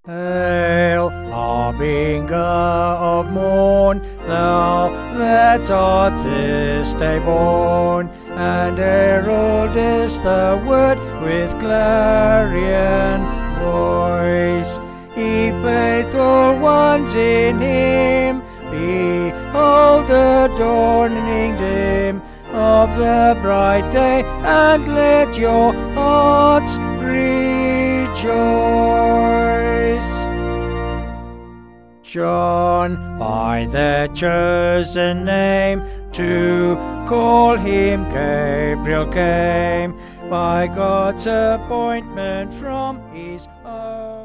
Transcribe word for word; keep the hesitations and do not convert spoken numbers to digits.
Hail, harbinger of morn, thou that art this day born, and heraldest the word with clarion voice. Ye faithful ones in him, behold the dawning dim of the bright day, and let your hearts rejoice. John, by the chosen name, to call him Gabriel came, by God's appointment from his own.